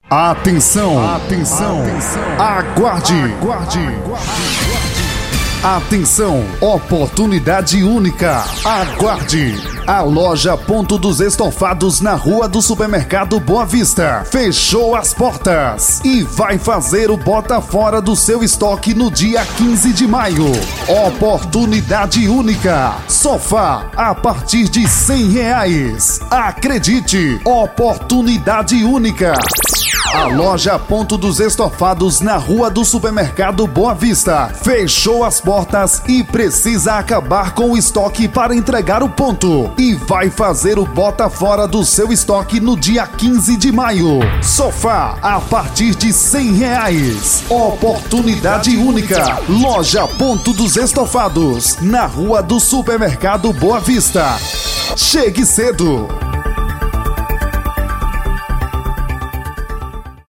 Atenção, atenção, aguarde. Atenção, oportunidade única. Aguarde. A loja Ponto dos Estofados na Rua do Supermercado Boa Vista fechou as portas e vai fazer o bota fora do seu estoque no dia 15 de maio. Oportunidade única. Sofá a partir de R$100. Acredite, oportunidade única. A loja Ponto dos Estofados na Rua do Supermercado Boa Vista fechou as portas e precisa acabar com o estoque para entregar o ponto. E vai fazer o bota fora do seu estoque no dia 15 de maio. Sofá a partir de R$100. Oportunidade única. Loja Ponto dos Estofados na Rua do Supermercado Boa Vista. Chegue cedo.